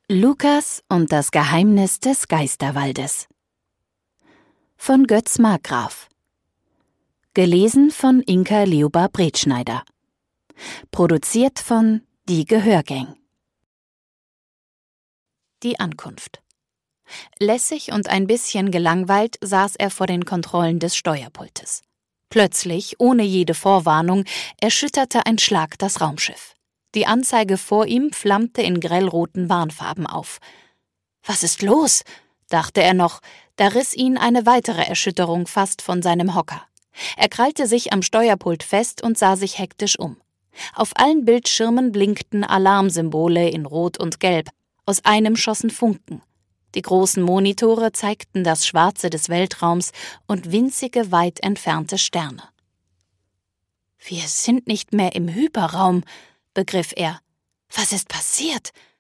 Lukas und das Geheimnis des Geisterwaldes von Götz Markgraf. Gelesen von Inka Lioba-Bretschneider. Produziert von Die Gehörgang. Die Ankunft. Lässig und ein bisschen gelangweilt saß er vor den Kontrollen des Steuerpultes. Plötzlich, ohne jede Vorwarnung, erschütterte ein Schlag das Raumschiff. Die Anzeige vor ihm flammte in grellroten Warnfarben auf. »Was ist los?« dachte er noch, da riss ihn eine weitere Erschütterung fast von seinem Hocker. Er krallte sich am Steuerpult fest und sah sich hektisch um. Auf allen Bildschirmen blinkten Alarmsymbole in Rot und Gelb. Aus einem schossen Funken. Die großen Monitore zeigten das Schwarze des Weltraums und winzige, weit entfernte Sterne. »Wir sind nicht mehr im Hyperraum«, begriff er. »Was ist passiert?